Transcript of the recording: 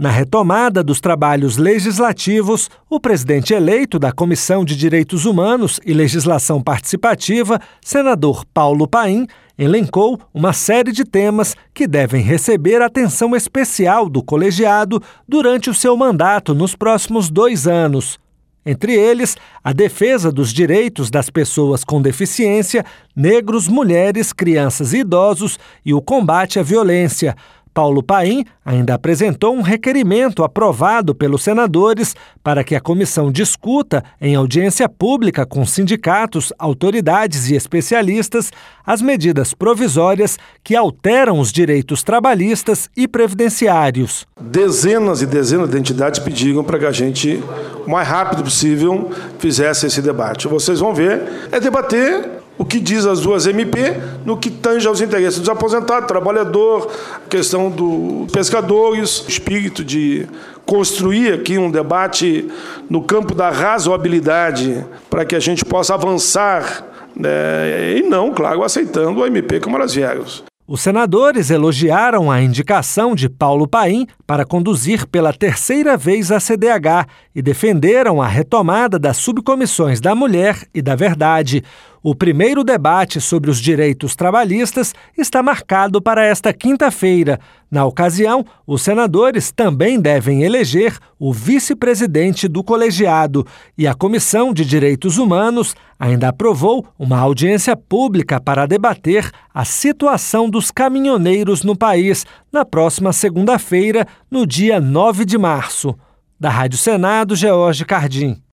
Na retomada dos trabalhos legislativos, o presidente eleito da Comissão de Direitos Humanos e Legislação Participativa, senador Paulo Paim, elencou uma série de temas que devem receber atenção especial do colegiado durante o seu mandato nos próximos 2 anos. Entre eles, a defesa dos direitos das pessoas com deficiência, negros, mulheres, crianças e idosos e o combate à violência. Paulo Paim ainda apresentou um requerimento aprovado pelos senadores para que a comissão discuta, em audiência pública com sindicatos, autoridades e especialistas, as medidas provisórias que alteram os direitos trabalhistas e previdenciários. Dezenas e dezenas de entidades pediram para que a gente, o mais rápido possível, fizesse esse debate. Vocês vão ver, é debater o que diz as duas MP no que tange aos interesses dos aposentados, trabalhador, questão dos pescadores, o espírito de construir aqui um debate no campo da razoabilidade para que a gente possa avançar, né, e não, claro, aceitando a MP como elas vieram. Os senadores elogiaram a indicação de Paulo Paim para conduzir pela 3ª vez a CDH e defenderam a retomada das subcomissões da Mulher e da Verdade. O primeiro debate sobre os direitos trabalhistas está marcado para esta quinta-feira. Na ocasião, os senadores também devem eleger o vice-presidente do colegiado e a Comissão de Direitos Humanos ainda aprovou uma audiência pública para debater a situação dos caminhoneiros no país na próxima segunda-feira, no dia 9 de março. Da Rádio Senado, George Cardim.